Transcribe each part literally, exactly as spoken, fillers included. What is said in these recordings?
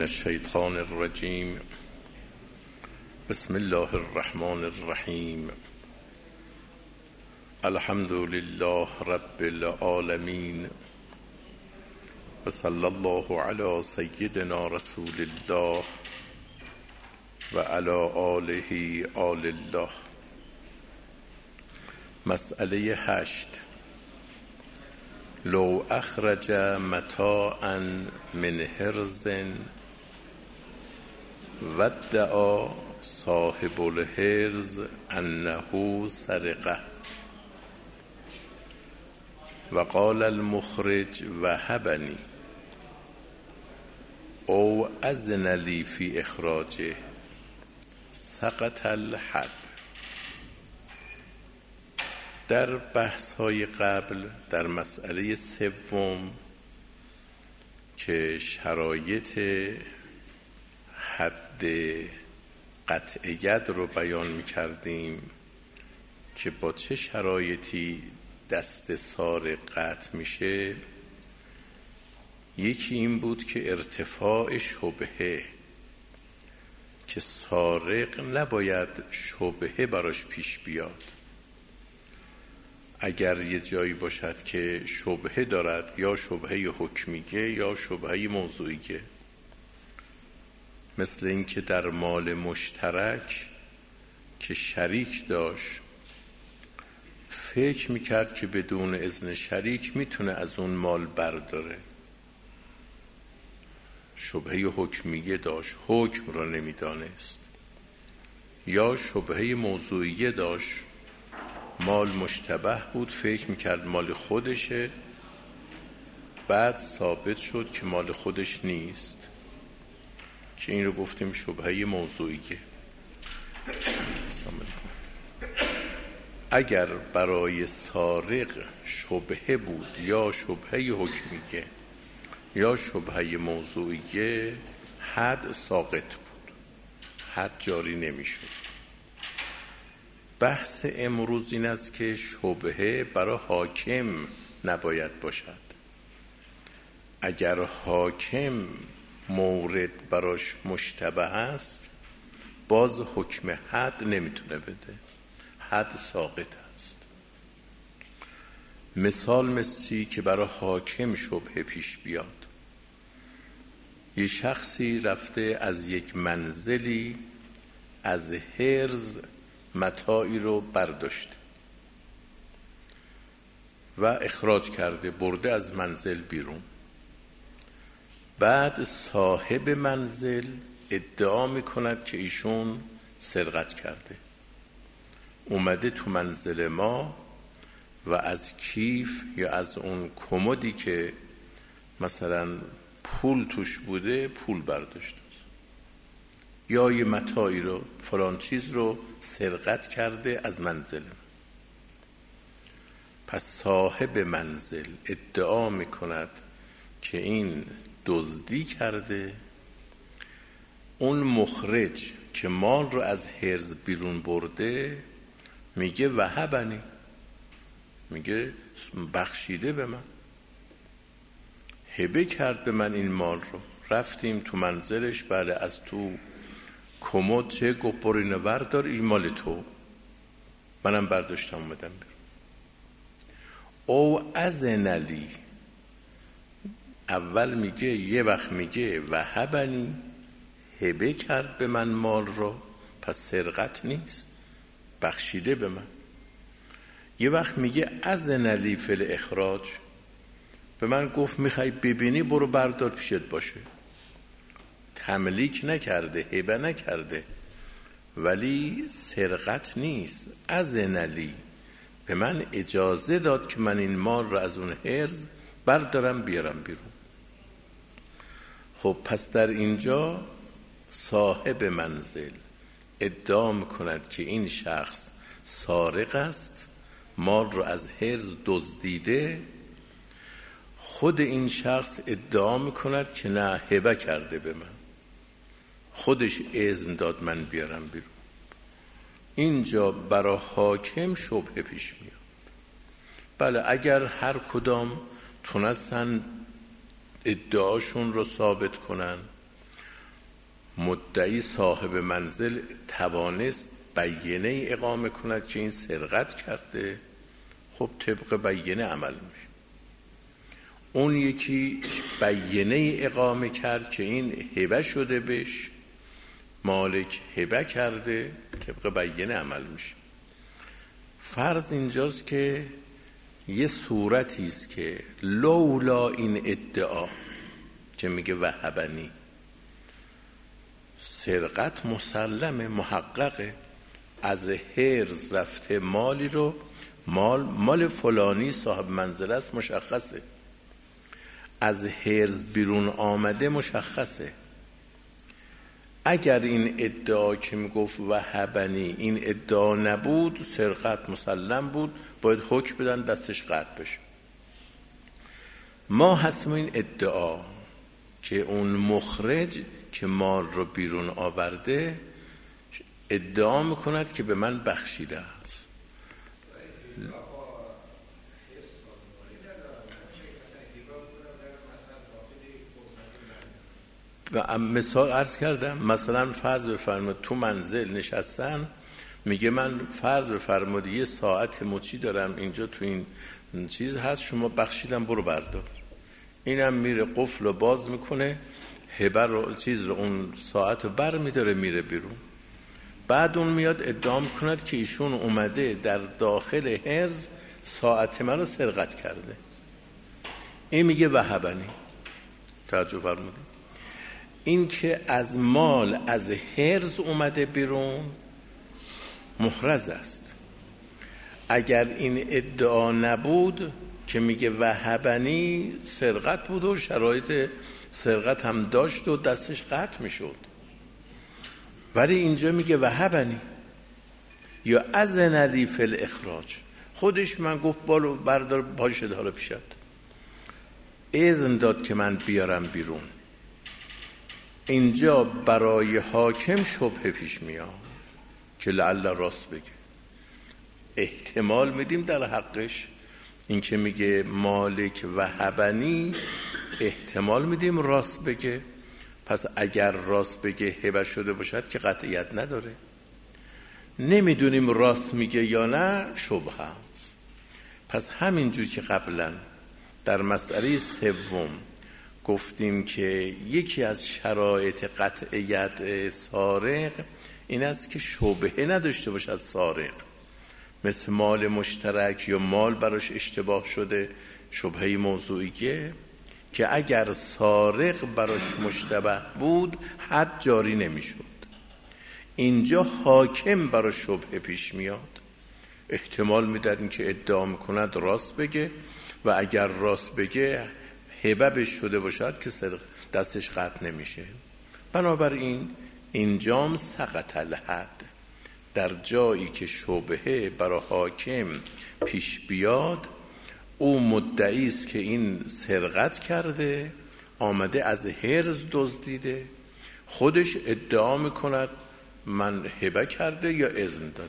الشیطان الرجیم. بسم الله الرحمن الرحیم. الحمد لله رب العالمین و صلی الله علی سیدنا رسول الله و علی آله آل الله. مسئله هشت: لو اخرج متاعا من حرز و ادعا صاحب الحرز انه سرقه و قال المخرج وهبنی او اذن لی فی اخراجه سقط الحد. در بحث های قبل در مسئله سوم که شرایط حد قطع ید رو بیان می کردیم که با چه شرایطی دست سارق قطع میشه، یکی این بود که ارتفاع شبهه، که سارق نباید شبهه براش پیش بیاد. اگر یه جایی باشد که شبهه دارد، یا شبهه حکمیه یا شبهه موضوعیه، مثل این که در مال مشترک که شریک داشت فکر میکرد که بدون اذن شریک میتونه از اون مال برداره، شبهه حکمیه داشت، حکم را نمیدانست، یا شبهه موضوعیه داشت، مال مشتبه بود، فکر میکرد مال خودشه، بعد ثابت شد که مال خودش نیست، که این رو گفتیم شبهه موضوعیه. اگر برای سارق شبهه بود یا شبهه حکمیه یا شبهه موضوعیه، حد ساقط بود، حد جاری نمیشد. بحث امروز این است که شبهه برای حاکم نباید باشد. اگر حاکم مورد براش مشتبه است، باز حکم حد نمیتونه بده، حد ساقط است. مثال مثلی که برای حاکم شبهه پیش بیاد، یه شخصی رفته از یک منزلی از حرز متاعی رو برداشته و اخراج کرده، برده از منزل بیرون. بعد صاحب منزل ادعا میکند که ایشون سرقت کرده، اومده تو منزل ما و از کیف یا از اون کمدی که مثلا پول توش بوده پول برداشته، یا یه متاعی رو، فلان چیز رو سرقت کرده از منزل. پس صاحب منزل ادعا میکند که این دزدی کرده، اون مخرج که مال رو از حرز بیرون برده میگه وهبنی، میگه بخشیده به من، هبه کرد به من این مال رو. رفتیم تو منزلش، بله از تو کمد چه گپرینو بردار، این مال تو، منم برداشتم اومدم بیرون. او اذن لی، اول میگه یه وقت میگه وهبنی، هبه کرد به من مال رو، پس سرقت نیست، بخشیده به من. یه وقت میگه اذن لی فی الاخراج، به من گفت میخوای ببینی برو بردار پیشت باشه، تملیک نکرده، هبه نکرده، ولی سرقت نیست. اذن لی، به من اجازه داد که من این مال رو از اون حرز بردارم بیارم بیرون. خب پس در اینجا صاحب منزل ادعا میکند که این شخص سارق است، مال رو از حرز دزدیده. خود این شخص ادعا میکند که نه، هبه کرده به من، خودش اذن داد من بیارم بیرون. اینجا برای حاکم شبهه پیش میاد. بله اگر هر کدام تونستن ادعاشون رو ثابت کنن، مدعی صاحب منزل توانست بیانه اقامه کند که این سرقت کرده، خب طبق بیانه عمل میشه. اون یکی بیانه اقامه کرد که این هبه شده بهش، مالک هبه کرده، طبق بیانه عمل میشه. فرض اینجاست که یه صورتی است که لولا این ادعا که میگه وهبنی، سرقت مسلم محققه، از هرز رفته مالی رو، مال مال فلانی صاحب منزل است مشخصه، از هرز بیرون آمده مشخصه. اگر این ادعا که میگفت وهبنی این ادعا نبود، سرقت مسلم بود، باید حکم بدن دستش قطع بشه. ما حسم این ادعا که اون مخرج که مال رو بیرون آورده ادعا میکند که به من بخشیده است. مثال عرض کردم، مثلا فرض بفرمایید تو منزل نشستن، میگه من فرض بفرمایید یه ساعت مچی دارم اینجا تو این چیز هست، شما بخشیدم برو بردار. اینم میره قفل رو باز میکنه، هبه رو چیز رو اون ساعت رو بر میداره میره بیرون. بعد اون میاد ادعا میکند که ایشون اومده در داخل هرز ساعت من رو سرقت کرده. این میگه وهبنی. توجه فرمودید؟ این که از مال از هرز اومده بیرون محرز است. اگر این ادعا نبود که میگه وهبنی، سرقت بود و شرایط سرقت هم داشت و دستش قطع میشد. ولی اینجا میگه وهبنی یا اذن لی فی الاخراج، خودش من گفت بالو بردار باشه حالا پیشت، اذن داد که من بیارم بیرون. اینجا برای حاکم شبهه پیش میاد که لعل راست بگه، احتمال میدیم در حقش. این که میگه مالک وهبنی، احتمال میدیم راست بگه. پس اگر راست بگه هبه شده باشد که قطعیت نداره. نمیدونیم راست میگه یا نه، شبهه است. پس همینجور که قبلا در مسئله سوم گفتیم که یکی از شرایط قطعیت سارق این است که شبهه نداشته باشد سارق، مثل مال مشترک یا مال براش اشتباه شده، شبهه موضوعیه که اگر سارق براش مشتبه بود حد جاری نمیشد. اینجا حاکم براش شبهه پیش میاد، احتمال میدادیم که ادعا میکند راست بگه و اگر راست بگه هبه بش شده باشد که دستش قطع نمیشه. بنابراین اینجام سقط الحد، در جایی که شبهه برای حاکم پیش بیاد، او مدعی است که این سرقت کرده، آمده از هرز دزدیده، خودش ادعا میکند من هبه کرده یا اذن داده.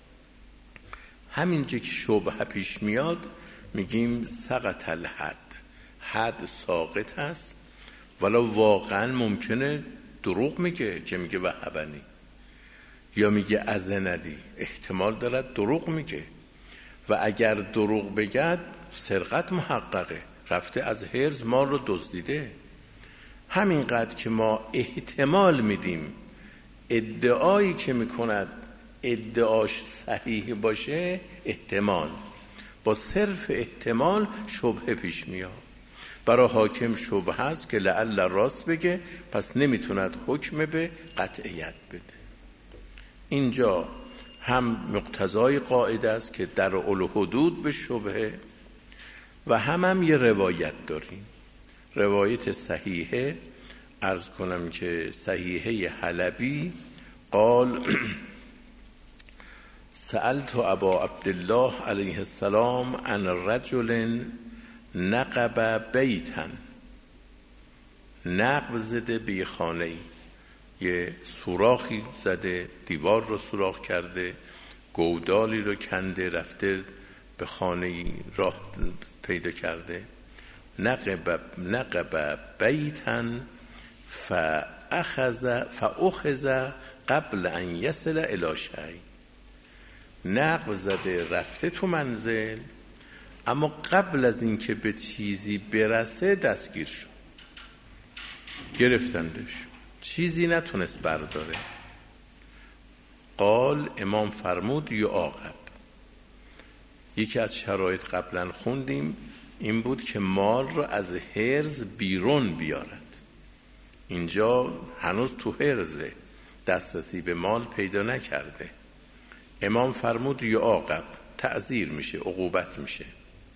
همینجا که شبهه پیش میاد میگیم سقط الحد، حد ساقط هست. ولی واقعا ممکنه دروغ میگه که میگه وهبنی، یا میگه اذنلی، احتمال دارد دروغ میگه. و اگر دروغ بگد سرقت محققه، رفته از هرز مال رو دزدیده. همینقدر که ما احتمال میدیم ادعایی که میکند ادعاش صحیح باشه، احتمال با صرف احتمال شبهه پیش میاد. برای حاکم شبهه است که لعل راست بگه، پس نمیتوند حکم به قطعیت بده. اینجا هم مقتضای قاعده است که در الحدود به شبهه، و هم هم یه روایت داریم، روایت صحیحه. عرض کنم که صحیحه حلبی قال سألت ابا عبدالله علیه السلام عن رجل نقب بیتا، نقب زده به خانه ای، یه سوراخی زده، دیوار رو سوراخ کرده، گودالی رو کنده، رفته به خانه ای راه پیدا کرده. نقب نقب بیتا فاخذ فاخذ قبل ان یصل الی شیء. نقب زده رفته تو منزل، اما قبل از اینکه به چیزی برسه دستگیر شد، گرفتندش، چیزی نتونست برداره. قال، امام فرمود یعاقب. یکی از شرایط قبلا خوندیم این بود که مال رو از حرز بیرون بیارد. اینجا هنوز تو حرزه، دسترسی به مال پیدا نکرده. امام فرمود یعاقب، تعزیر میشه، عقوبت میشه.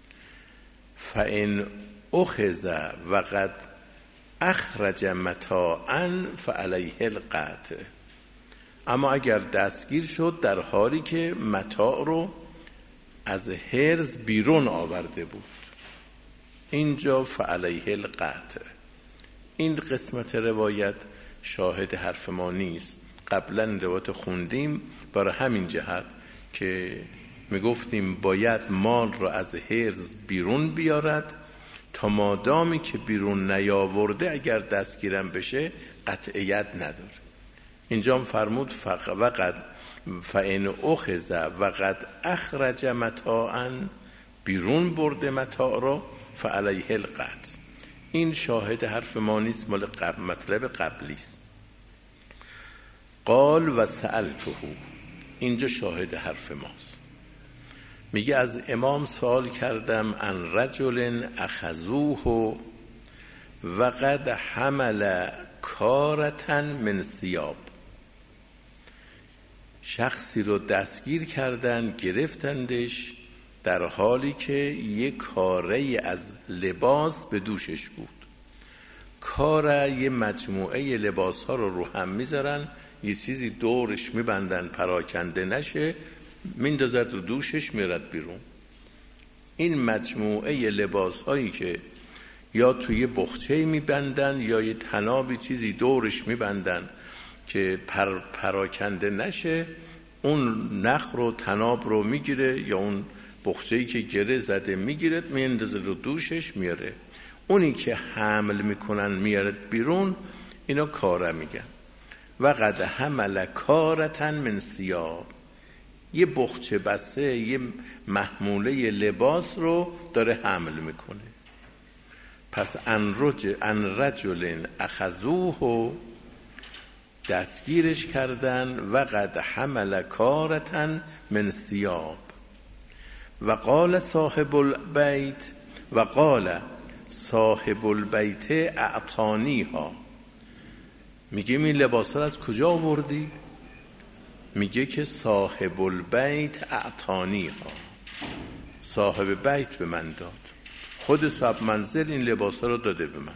فان اخذ وقد اخرج متاعا فعلیه القطع. اما اگر دستگیر شد در حالی که متاع رو از حرز بیرون آورده بود، اینجا فعلیه القطع. این قسمت روایت شاهد حرف ما نیست، قبلا روایت خوندیم برای همین جهت که میگفتیم باید مال رو از حرز بیرون بیارد، تا مادامی که بیرون نیاورده اگر دستگیرم بشه قطعیت نداره. اینجا فرمود وقد فان اخذ وقد اخرج متاعا، بیرون برده متاع رو، فعلیه القطع. این شاهد حرف ما نیست، مال قبل مطلب قبلی است. قال و سألته، اینجا شاهد حرف ماست. میگه از امام سوال کردم عن رجل اخذوه وقد حمل کارة من ثیاب. شخصی رو دستگیر کردن، گرفتندش در حالی که یک کاره از لباس به دوشش بود. کاره یه مجموعه لباس ها رو رو هم میذارن، یه چیزی دورش میبندن پراکنده نشه، میندازد رو دوشش میرد بیرون. این مجموعه لباس هایی که یا توی بخچه میبندن یا یه تنابی چیزی دورش میبندن که پر پراکنده نشه، اون نخ رو تناب رو میگیره یا اون بخچه‌ای که گره زده میگیره میندازه رو دوشش میاره. اونی که حمل میکنن میارد بیرون، اینا کاره میگن. و قد حمل کارة من ثیاب، یه بخچه بسته، یه محموله لباس رو داره حمل میکنه. پس ان رجل ان رجل اخذوه، دستگیرش کردن، و قد حمل کارة من ثیاب. و قال صاحب البیت و قال صاحب البیت اعطانیها. میگه این لباس ها از کجا آوردی؟ میگه که صاحب البیت اعطانیها، صاحب بیت به من داد، خود صاحب منزل این لباس ها رو داده به من.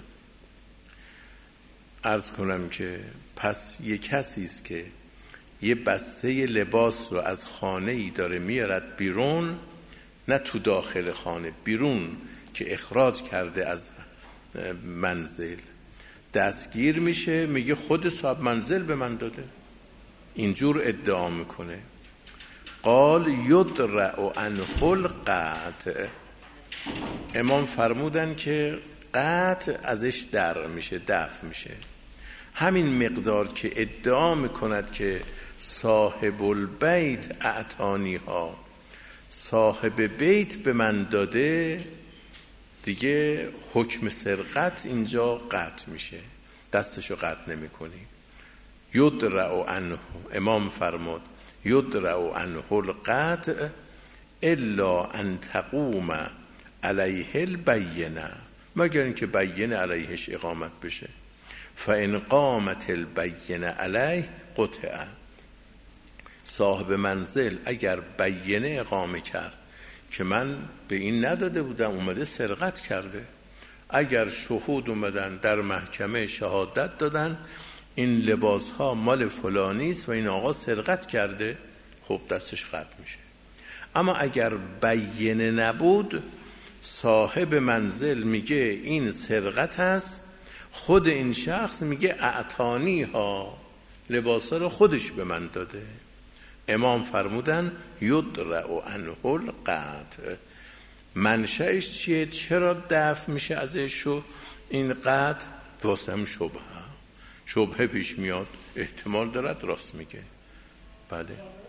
عرض کنم که پس یه کسی است که یه بسته لباس رو از خانه ای داره میارد بیرون، نه تو داخل خانه، بیرون که اخراج کرده از منزل، دستگیر میشه، میگه خود صاحب منزل به من داده، اینجور ادعا میکنه. قال یدرع عنه القطع. امام فرمودن که قطع ازش در میشه، دفع میشه. همین مقدار که ادعا میکند که صاحب البیت اعطانی ها، صاحب بیت به من داده، دیگه حکم سرقت اینجا قطع میشه، دستشو قطع نمی کنی. یدرع عنه، امام فرمود یدرع عنه القطع الا ان تقوم علیه البینه، مگر اینکه بینه علیهش اقامت بشه. فان قامت البینه علیه قطع. صاحب منزل اگر بینه اقامه کرد که من به این نداده بودم، اومده سرقت کرده، اگر شهود اومدن در محکمه شهادت دادن این لباس ها مال فلانیست و این آقا سرقت کرده، خب دستش قطع میشه. اما اگر بینه نبود، صاحب منزل میگه این سرقت هست، خود این شخص میگه اعطانی ها، لباس ها رو خودش به من داده. امام فرمودن یدرع عنه القطع. منشأش چیه؟ چرا دفع میشه ازش این قطع؟ واسم شبهه. شبهه پیش میاد، احتمال دارد راست میگه. بله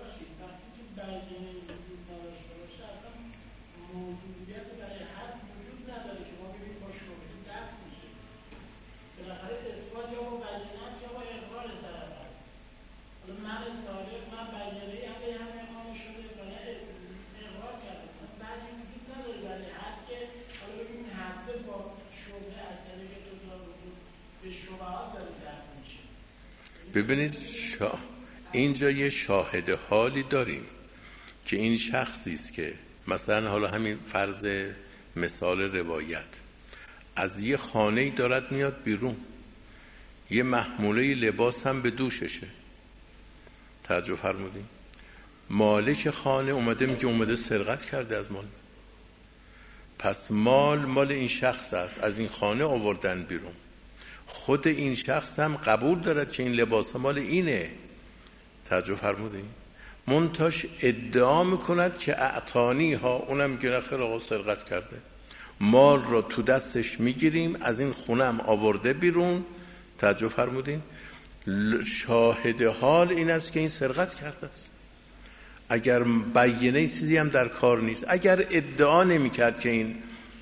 ببینید شا... اینجا یه شاهد حالی داریم که این شخصی است که مثلا حالا همین فرض مثال روایت از یه خانه‌ای دارد میاد بیرون، یه محموله لباس هم به دوششه، توجه فرمودین؟ مالک خانه اومده میگه اومده سرقت کرده از مال، پس مال مال این شخص است، از این خانه آوردن بیرون. خود این شخص هم قبول دارد که این لباس مال اینه، توجه فرمودین؟ منتاش ادعا میکند که اعطانی ها، اونم میگه خیلی آقا سرقت کرده، مال را تو دستش میگیریم، از این خونه هم آورده بیرون، توجه فرمودین؟ شاهد حال این است که این سرقت کرده است. اگر بیانه چیزی هم در کار نیست، اگر ادعا نمیکرد که این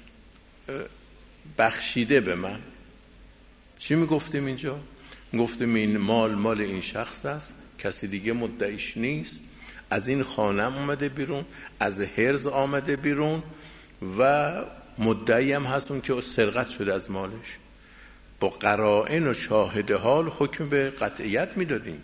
بخشیده به من، چی میگفتیم اینجا؟ گفتیم این مال مال این شخص است، کسی دیگه مدعیش نیست، از این خانه اومده بیرون، از حرز آمده بیرون و مدعی هم هستون که سرقت شده از مالش. با قرائن و شاهد حال حکم به قطعیت میدادیم.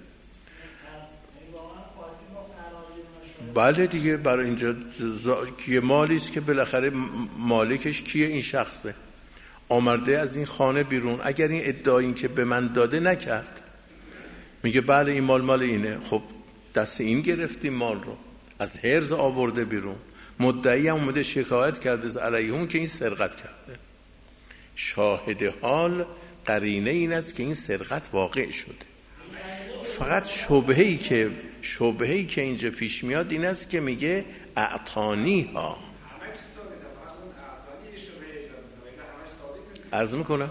بله دیگه، برای اینجا که مالی است که بالاخره مالکش کیه؟ این شخصه، آمرده از این خانه بیرون. اگر این ادعای این که به من داده نکرد، میگه بله این مال مال اینه، خب دست این گرفتیم مال رو، از حرز آورده بیرون، مدعی هم اومده شکایت کرده از علیه اون که این سرقت کرده. شاهد حال قرینه این است که این سرقت واقع شده. فقط شبهه‌ای که شبهه‌ای که اینجا پیش میاد این است که میگه اعطانی ها. عرض میکنم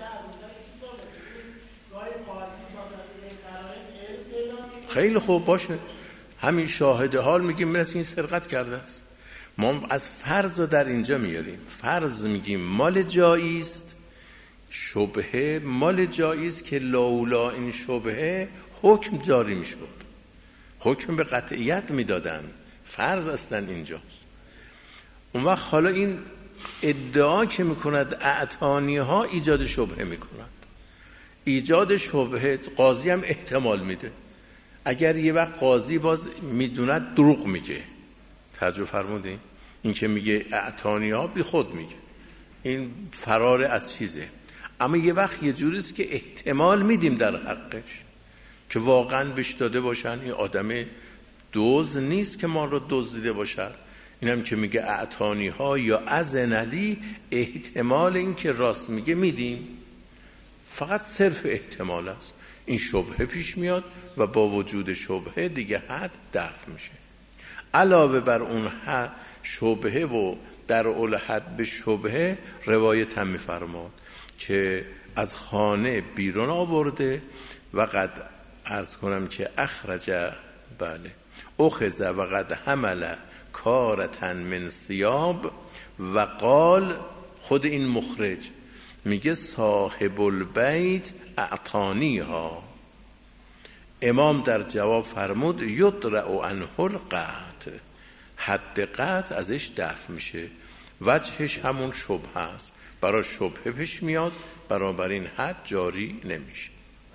خیلی خوب باشه، همین شاهد حال میگیم میرسه این سرقت کرده است. ما از فرض رو در اینجا میاریم، فرض میگیم مال جایی است، شبهه مال جایی است که لولا این شبهه حکم جاری میشد، حکم به قطعیت میدادن، فرض اصلا اینجاست. اون وقت حالا این ادعا که میکند اعطانی ها ایجاد شبهه میکند، ایجاد شبهه قاضی هم احتمال میده. اگر یه وقت قاضی باز میدوند دروغ میگه، توجه فرمودین؟ این که میگه اعطانی ها بی خود میگه، این فرار از چیزه. اما یه وقت یه جوریست که احتمال میدیم در حقش که واقعا بهش داده باشن، این آدم دزد نیست که ما رو دزدیده باشد. اینم که میگه اعطانی ها یا اذنلی، احتمال این که راست میگه میدیم، فقط صرف احتمال است. این شبهه پیش میاد و با وجود شبهه دیگه حد دفع میشه. علاوه بر اون حد شبهه و در اول حد به شبهه روایت هم میفرماد که از خانه بیرون آورده و قد عرض کنم که اخرج، بله اخذ و قد حمل کارتن من ثیاب و قال، خود این مخرج میگه صاحب البیت اعطانی ها. امام در جواب فرمود یدرع عنه القطع، حد قطع ازش دفع میشه، وجهش همون شبهه است، برای شبهه پیش میاد، برای بر این حد جاری نمیشه.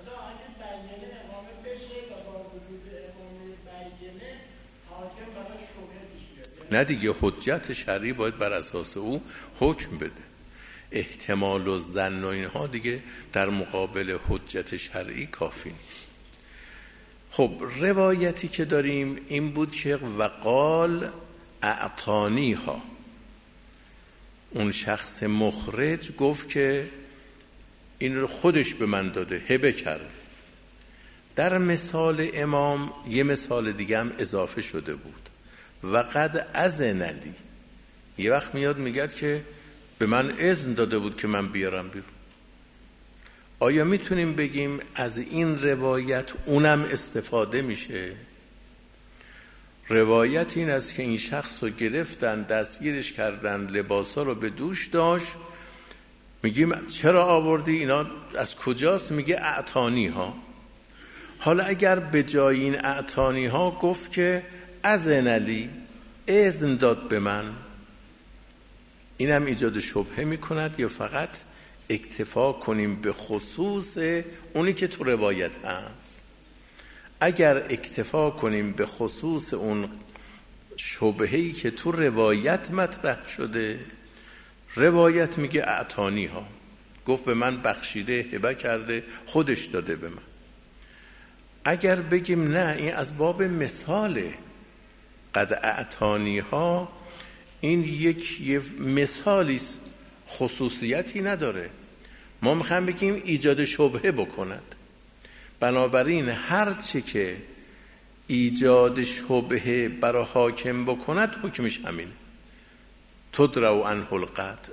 نه دیگه، حجت شرعی باید بر اساس او حکم بده. احتمال و ظن و اینها دیگه در مقابل حجت شرعی کافی نیست. خب روایتی که داریم این بود که وقال اعطانی ها، اون شخص مخرج گفت که این رو خودش به من داده، هبه کرد. در مثال امام یه مثال دیگه هم اضافه شده بود، و قد اذن لی، یه وقت میاد میگه که به من اذن داده بود که من بیارم بیرون. آیا میتونیم بگیم از این روایت اونم استفاده میشه؟ روایت این است که این شخص رو گرفتن، دستگیرش کردن، لباسا رو به دوش داشت. میگیم چرا آوردی؟ اینا از کجاست؟ میگه اعطانی ها. حالا اگر به جای این اعطانی ها گفت که اذن لی، اذن داد به من، اینم ایجاد شبهه میکند یا فقط اکتفا کنیم به خصوص اونی که تو روایت هست؟ اگر اکتفا کنیم به خصوص اون شبهه‌ای که تو روایت مطرح شده، روایت میگه اعطانی ها، گفت به من بخشیده، هبه کرده، خودش داده به من. اگر بگیم نه این از باب مثاله، قد اعطانی ها این یک مثالی است، خصوصیتی نداره، ما میخوایم بگیم ایجاد شبهه بکند. بنابراین هر چه که ایجاد شبهه برای حاکم بکند حکمش همینه، تدرو عنه القطع.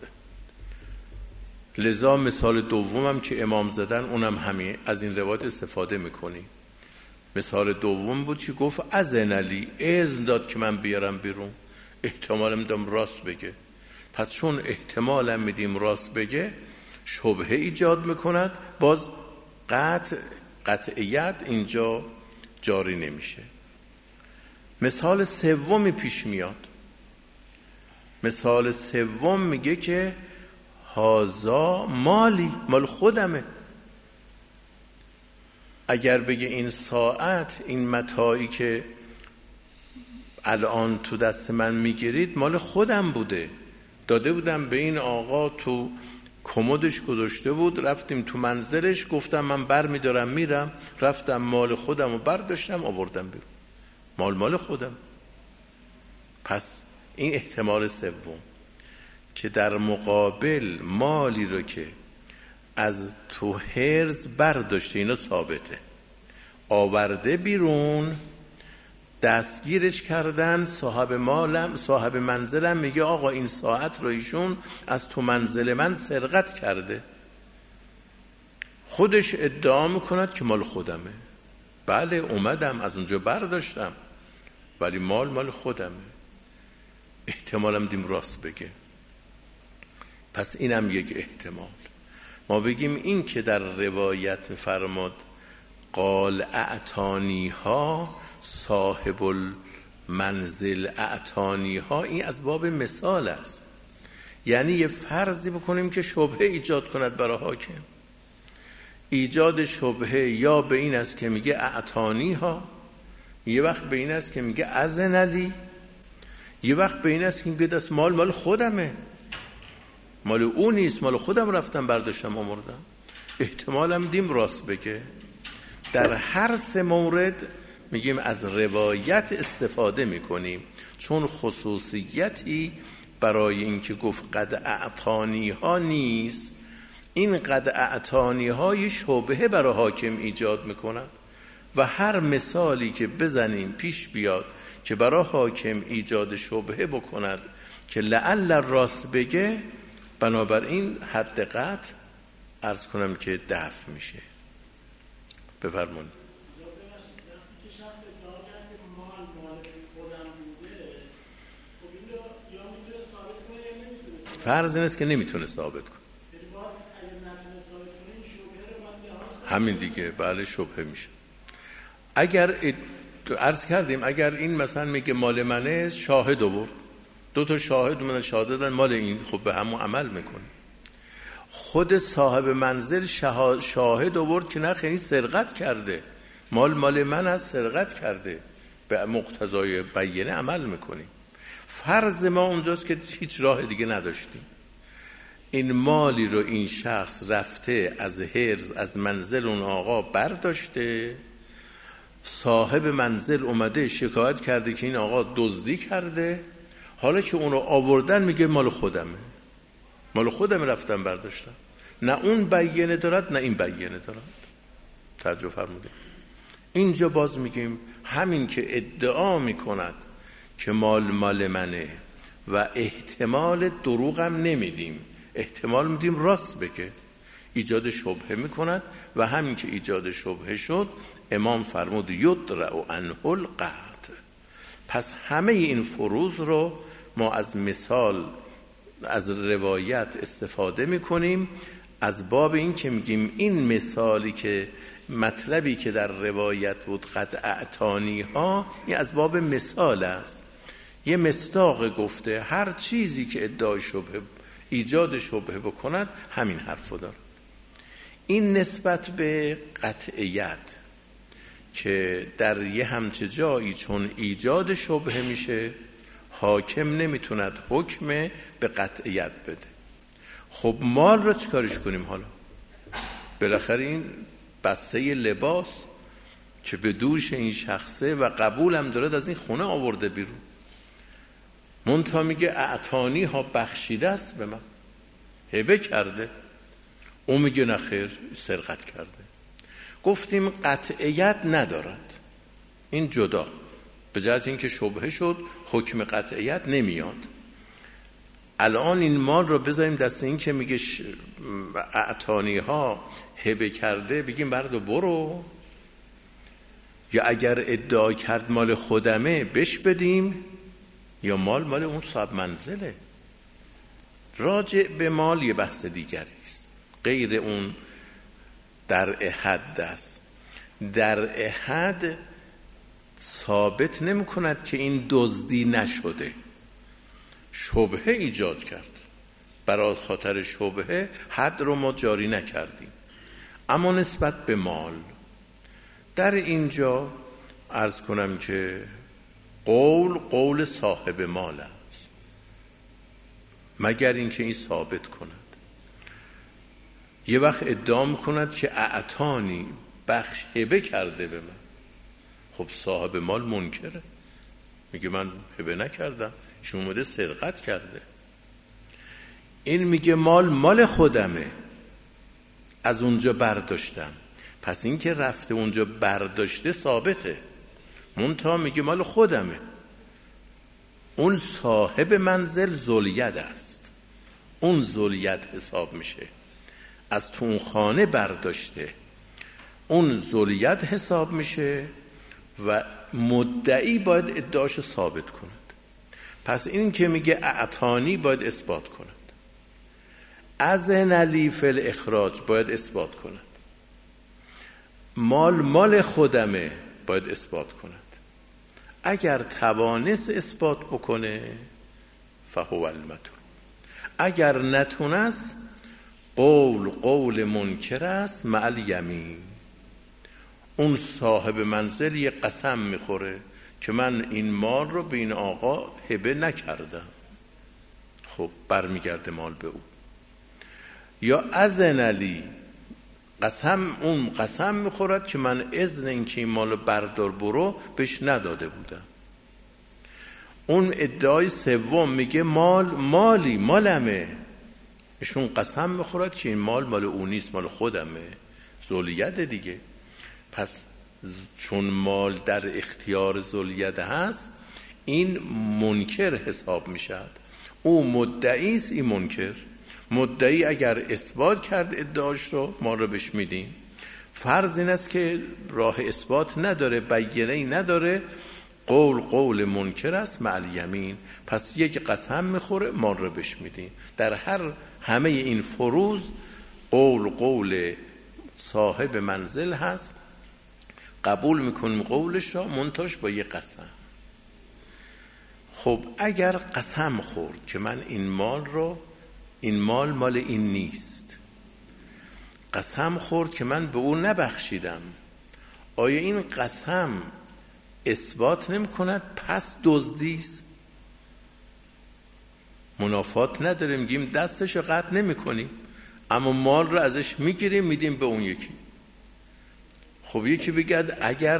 لذا مثال دومم که امام زدن اونم همین، از این روایت استفاده میکنیم. مثال دوم بود که گفت اذن لی، اذن داد که من بیارم بیرون، احتمال میدم راست بگه. پس چون احتمالم میدیم راست بگه، شبهه ایجاد میکند، باز قطع قطعیت اینجا جاری نمیشه. مثال سومی پیش میاد. مثال سوم میگه که هازا مالی، مال خودمه. اگر بگه این ساعت، این متاعی که الان تو دست من میگیرید مال خودم بوده، داده بودم به این آقا، تو کمدش گذاشته بود، رفتیم تو منزلش، گفتم من بر میدارم میرم، رفتم مال خودم رو برداشتم آوردم بیرون، مال مال خودم. پس این احتمال سوم که در مقابل مالی رو که از تو حرز برداشته، اینا ثابته، آورده بیرون، دستگیرش کردن، صاحب مالم، صاحب منزلم میگه آقا این ساعت رو ایشون از تو منزل من سرقت کرده، خودش ادعا میکند که مال خودمه. بله اومدم از اونجا برداشتم، ولی مال مال خودمه، احتمالم دیم راست بگه. پس اینم یک احتمال. ما بگیم این که در روایت میفرماد قال اعطانی ها صاحب المنزل اعطانی ها، این از باب مثال است، یعنی یه فرضی بکنیم که شبهه ایجاد کند برای حاکم. ایجاد شبهه یا به این است که میگه اعطانی ها، یه وقت به این است که میگه اذن لی، یه وقت به این است که میگه دست مال مال خودمه، مال اون نیست، مال خودم رفتم برداشتم آوردم. احتمالم دیم راست بگه. در هر سه مورد میگیم از روایت استفاده میکنیم، چون خصوصیتی برای اینکه گفت قد اعطانی ها نیست. این قد اعطانی های شبهه برای حاکم ایجاد میکنن و هر مثالی که بزنیم پیش بیاد که برای حاکم ایجاد شبهه بکند که لعل راست بگه، بنابراین حد قطع عرض کنم که دفع میشه. بفرمایید. فرض این است که نمیتونه ثابت کنه، همین دیگه، بله شبهه میشه. اگر عرض کردیم اگر این مثلا میگه مال منه، شاهد آورد، دو تا شاهد من شاهد دادن مال این، خب به همون عمل میکنه. خود صاحب منزل شاهد آورد که نه خیلی سرقت کرده، مال مال من از سرقت کرده، به مقتضای بیانه عمل میکنیم. فرض ما اونجاست که هیچ راه دیگه نداشتیم، این مالی رو این شخص رفته از حرز از منزل اون آقا برداشته، صاحب منزل اومده شکایت کرده که این آقا دزدی کرده، حالا که اون رو آوردن میگه مال خودمه، مال خودم رفتم برداشتم، نه اون بیانه دارد نه این بیانه دارد. توجه فرمودید. اینجا باز میگیم همین که ادعا میکند که مال مال منه و احتمال دروغم نمیدیم، احتمال میدیم راست بگه، ایجاد شبهه میکند و همین که ایجاد شبهه شد امام فرمود یدرع عنه القطع. پس همه این فروض رو ما از مثال از روایت استفاده میکنیم از باب این که میگیم این مثالی که مطلبی که در روایت بود قد اعتانی ها، این از باب مثال است، یه مصداق گفته هر چیزی که ادعای شبهه ایجاد شبهه بکند همین حرفو داره. این نسبت به قطعیت که در یه همچه جایی چون ایجاد شبهه میشه حاکم نمیتوند حکم به قطعیت بده. خب مال رو چیکارش کنیم حالا؟ بالاخره این بسته لباس که به دوش این شخصه و قبول هم دارد از این خونه آورده بیرون، منتها میگه اعطانی ها بخشیده است به من، هبه کرده. اون میگه نخیر سرقت کرده. گفتیم قطعیت ندارد، این جدا، به جهت اینکه شبهه شد حکم قطعیت نمیاد. الان این مال رو بذاریم دست این که میگه اعطانی ها هبه کرده، بگیم بردو برو، یا اگر ادعا کرد مال خودمه بش بدیم، یا مال مال اون صاحب منزله. راجع به مال یه بحث دیگری است، غیر اون در حد است. در حد ثابت نمی کند که این دزدی نشده، شبهه ایجاد کرد، برای خاطر شبهه حد رو ما جاری نکردیم. اما نسبت به مال در اینجا عرض کنم که قول قول صاحب مال است، مگر اینکه این ثابت کند. یه وقت ادعا میکند که اعطانی بخش هبه کرده به من، خب صاحب مال منکره، میگه من هبه نکردم، ایشون اومده سرقت کرده. این میگه مال مال خودمه، از اونجا برداشتم. پس این که رفته اونجا برداشته ثابته، منتها میگه مال خودمه. اون صاحب منزل ذوالید است، اون ذوالید حساب میشه. از تو اون خانه برداشته، اون ذوالید حساب میشه و مدعی باید ادعاشو ثابت کند. پس این که میگه اعطانی باید اثبات کند، اذن لی فی الاخراج باید اثبات کند، مال مال خودمه باید اثبات کند. اگر توانست اثبات بکنه فهو المطلوب، اگر نتونست قول قول منکر است مع الیمین. اون صاحب منزل یه قسم میخوره که من این مال رو به این آقا هبه نکردم، خب برمیگرده مال به او. یا اذن لی، قسم اون قسم میخورد که من اذن این که این مال بردار برو بهش نداده بودم. اون ادعای سوم میگه مال مالی مالمه، ایشون قسم میخورد که این مال مال اون نیست، مال خودمه، ذوالید دیگه. پس چون مال در اختیار ذوالید هست این منکر حساب میشد. او مدعی است، این منکر. مدعی اگر اثبات کرد ادعاش رو ما رو بهش میدیم. فرض این است که راه اثبات نداره، بیانه‌ای نداره، قول قول منکر است مع الیمین. پس یک قسم میخوره ما رو بهش میدیم. در هر همه این فروض قول قول صاحب منزل هست، قبول میکنیم قولش را، منتاش با یک قسم. خب اگر قسم خورد که من این مال رو، این مال مال این نیست، قسم خورد که من به اون نبخشیدم، آیا این قسم اثبات نمی کند پس دزدیست؟ منافات نداریم، میگیم دستش رو قطع نمی کنیم اما مال رو ازش میگیریم میدیم به اون یکی. خب یکی بگد اگر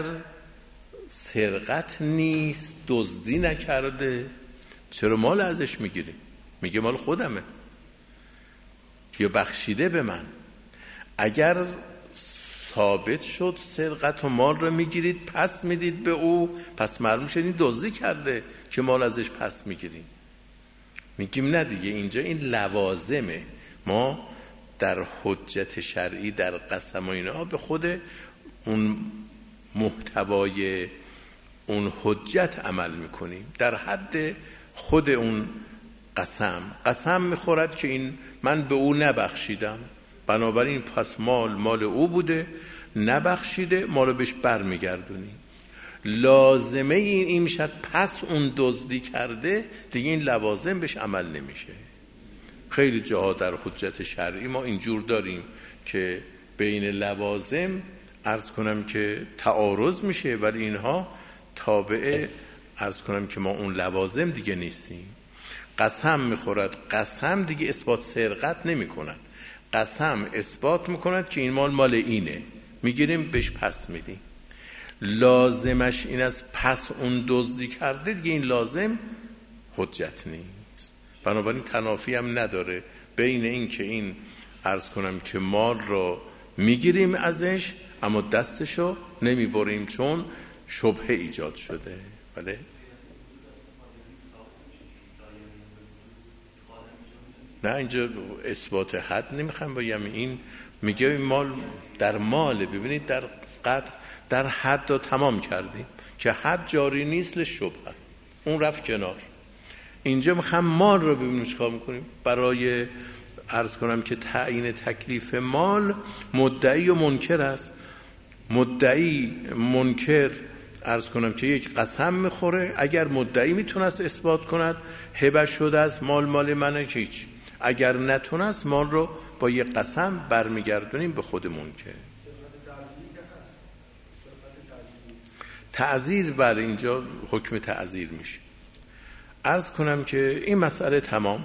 سرقت نیست، دزدی نکرده، چرا مال ازش میگیریم؟ میگه مال خودمه یا بخشیده به من. اگر ثابت شد سرقت و مال رو میگیرید پس میدید به او، پس معلوم شد این دزدی کرده که مال ازش پس میگیریم. میگیم نه دیگه، اینجا این لوازمه. ما در حجت شرعی در قسم و اینا به خود اون محتوای اون حجت عمل میکنیم، در حد خود اون قسم. قسم میخورد که این من به او نبخشیدم، بنابراین پس مال مال او بوده، نبخشیده، مالو بهش بر میگردونیم. لازمه این این میشد پس اون دزدی کرده، دیگه این لوازم بهش عمل نمیشه. خیلی جاها در حجت شرعی ما اینجور داریم که بین لوازم عرض کنم که تعارض میشه، ولی اینها تابع عرض کنم که ما اون لوازم دیگه نیستیم. قسم میخورد، قسم دیگه اثبات سرقت نمی کند، قسم اثبات میکند که این مال مال اینه، میگیریم بهش پس میدیم. لازمش این از پس اون دزدی کرده، دیگه این لازم حجت نیست. بنابراین تنافی هم نداره بین این که این عرض کنم که مال رو میگیریم ازش اما دستشو نمیبریم چون شبهه ایجاد شده. بله نه، اینجا اثبات حد نمیخوام بگم، این میگه این مال در ماله. ببینید در قدر در حد رو تمام کردیم که حد جاری نیست لشبهه، اون رفت کنار. اینجا میخوام مال رو ببینیم چیکار میکنیم. برای عرض کنم که تعیین تکلیف مال مدعی و منکر است. مدعی منکر عرض کنم که یک قسم میخوره، اگر مدعی میتونست اثبات کند هبه شده از مال مال منه که هیچ، اگر نتونست مال رو با یک قسم برمیگردونیم به خود منکر. تعزیر بله، اینجا حکم تعزیر میشه. عرض کنم که این مسئله تمام.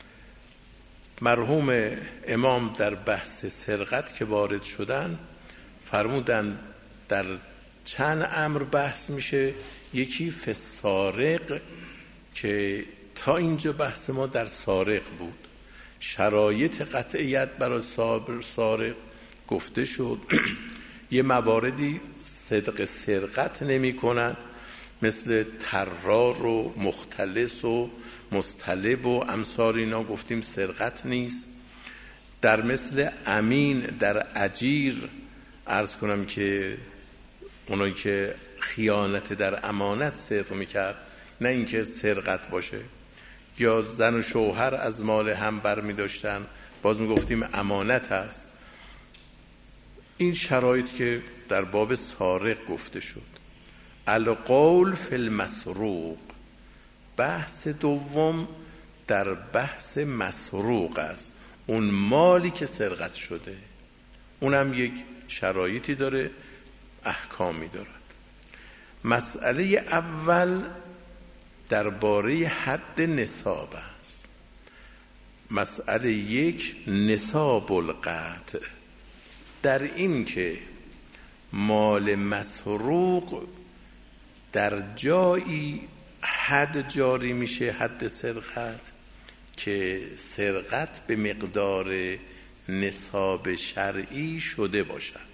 مرحوم امام در بحث سرقت که وارد شدن فرمودن در چند امر بحث میشه. یکی فسارق که تا اینجا بحث ما در سارق بود، شرایط قطعیت برای سارق گفته شد. یه مواردی صدق سرقت نمی کند، مثل طرار و مختلس و مستلب و امثال اینا، گفتیم سرقت نیست. در مثل امین در اجیر عرض کنم که اونایی که خیانت در امانت صرف میکرد، نه اینکه سرقت باشه. یا زن و شوهر از مال هم بر می داشتن، باز می گفتیم امانت هست. این شرایط که در باب سارق گفته شد. القول فی المسروق، بحث دوم در بحث مسروق است، اون مالی که سرقت شده، اونم یک شرایطی داره، احکامی دارد. مسئله اول درباره حد نصاب است. مسئله یک نصاب القطع، در این که مال مسروق در جایی حد جاری میشه، حد سرقت، که سرقت به مقدار نصاب شرعی شده باشد.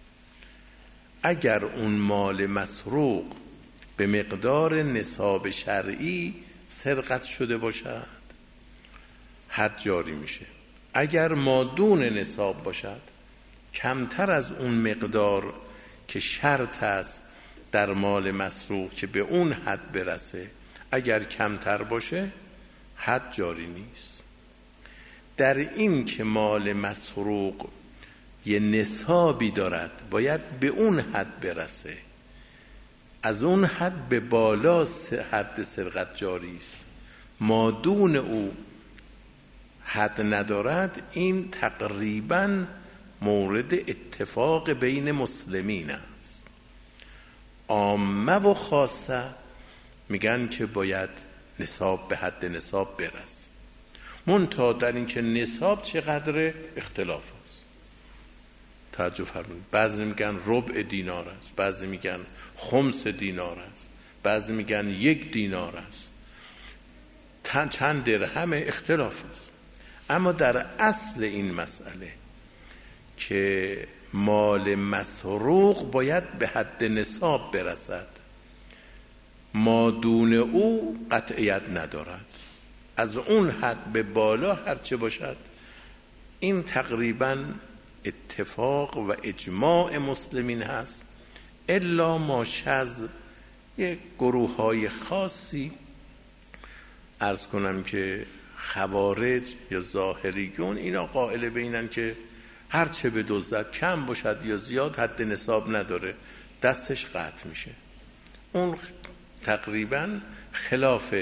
اگر اون مال مسروق به مقدار نصاب شرعی سرقت شده باشد، حد جاری میشه. اگر مادون نصاب باشد، کمتر از اون مقدار که شرط است در مال مسروق که به اون حد برسه، اگر کمتر باشه حد جاری نیست. در این که مال مسروق یه نصابی دارد، باید به اون حد برسه، از اون حد به بالا حد سرقت جاری است، مادون او حد ندارد، این تقریباً مورد اتفاق بین مسلمین است. عامه و خاصه میگن که باید نصاب به حد نصاب برسه. منتها در این که نصاب چقدر اختلاف است. توجه فرمایید، بعضی میگن ربع دینار است، بعضی میگن خمس دینار است، بعضی میگن یک دینار است، چند درهم اختلاف است. اما در اصل این مسئله که مال مسروق باید به حد نصاب برسد، مادون او قطعیت ندارد، از اون حد به بالا هرچه باشد این تقریبا اتفاق و اجماع مسلمین هست، الا ما شذ یک گروه های خاصی، عرض کنم که خوارج یا ظاهریون، اینا قائل به اینن که هر چه به دزدد کم باشد یا زیاد حد نصاب نداره، دستش قطع میشه. اون تقریبا خلاف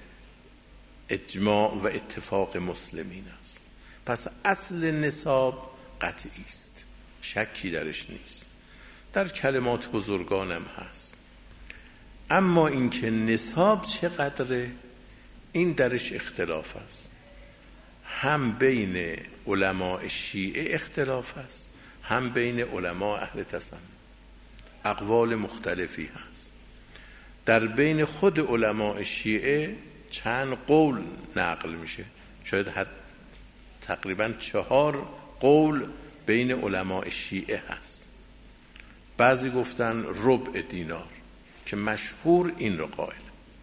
اجماع و اتفاق مسلمین است. پس اصل نصاب قطعی است، شکی درش نیست، در کلمات بزرگانم هست. اما اینکه نصاب چقدره، این درش اختلاف است. هم بین علماء شیعه اختلاف است، هم بین علماء اهل تسنن، اقوال مختلفی هست. در بین خود علماء شیعه چند قول نقل میشه، شاید حد تقریبا چهار قول بین علماء شیعه هست. بعضی گفتن ربع دینار که مشهور این رو قائل،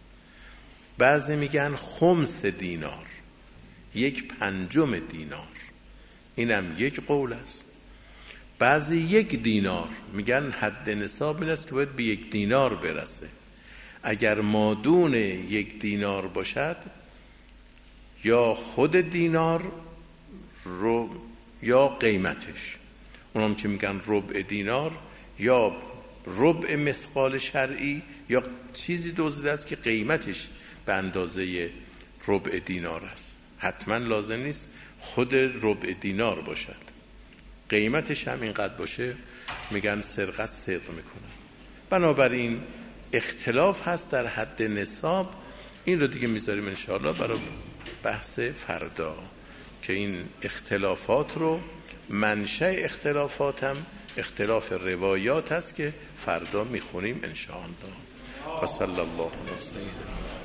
بعضی میگن خمس دینار، یک پنجم دینار، اینم یک قول است. بعضی یک دینار، میگن حد نصاب این است که باید به یک دینار برسه. اگر مادون یک دینار باشد، یا خود دینار رو یا قیمتش، اونم که میگن ربع دینار، یا ربع مثقال شرعی، یا چیزی دزدیده است که قیمتش به اندازه ربع دینار است. حتما لازم نیست خود ربع دینار باشد، قیمتش هم اینقدر باشه، میگن سرقت صدق میکنن. بنابراین اختلاف هست در حد نصاب. این رو دیگه میذاریم انشاءالله برای بحث فردا، که این اختلافات رو، منشأ اختلافات هم اختلاف روایات هست که فردا میخونیم انشاءالله. و صلی الله علیه و سلم.